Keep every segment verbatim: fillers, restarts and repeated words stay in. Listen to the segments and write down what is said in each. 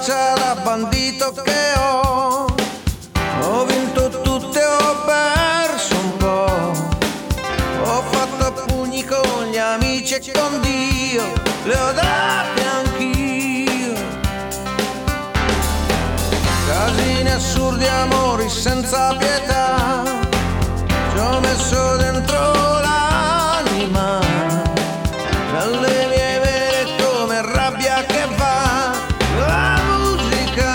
faccia da bandito che ho. Ho vinto tutte, ho perso un po'. Ho fatto a pugni con gli amici e con Dio, le ho date anch'io. Casini assurdi, amori senza pietà, ci ho messo dentro l'anima, dalle mie vere come rabbia che va la musica.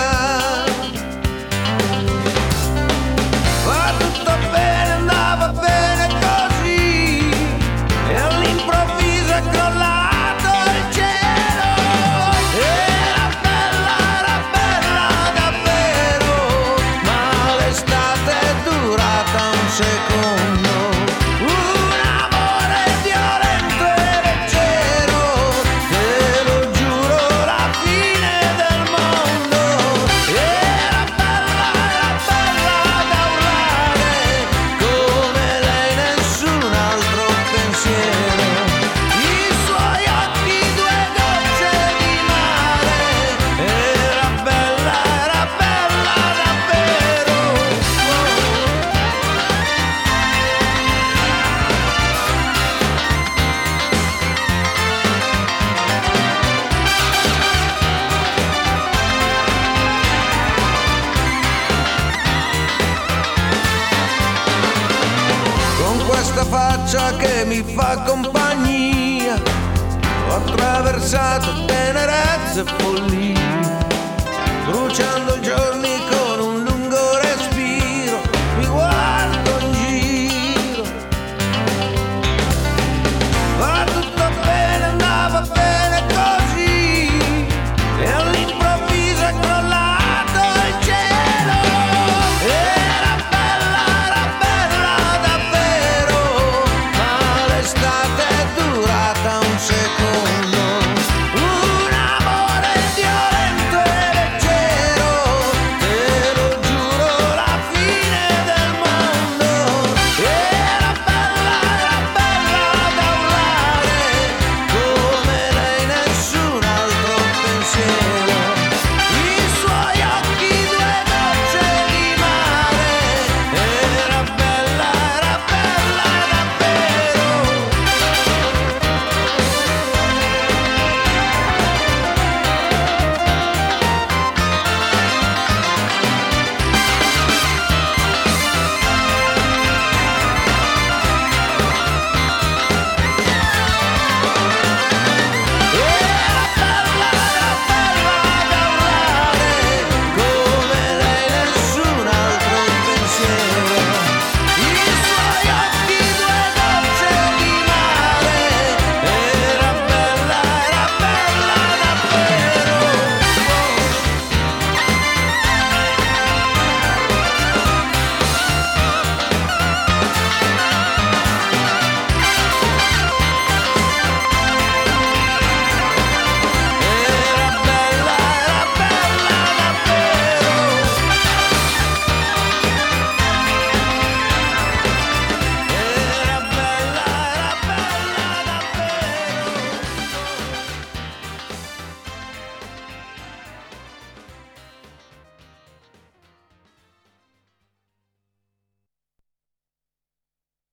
Va tutto bene, andava bene così, e all'improvviso è crollato il cielo. Era bella, era bella davvero, ma l'estate è durata un secondo. Un amore violento e leggero, te lo giuro, la fine del mondo. Era bella, era bella da urlare, come lei nessun altro pensiero. I suoi occhi due gocce di mare, era bella, era bella davvero. Con questa faccia che mi fa compagnia, ho attraversato tenerezze e follie, bruciando i giorni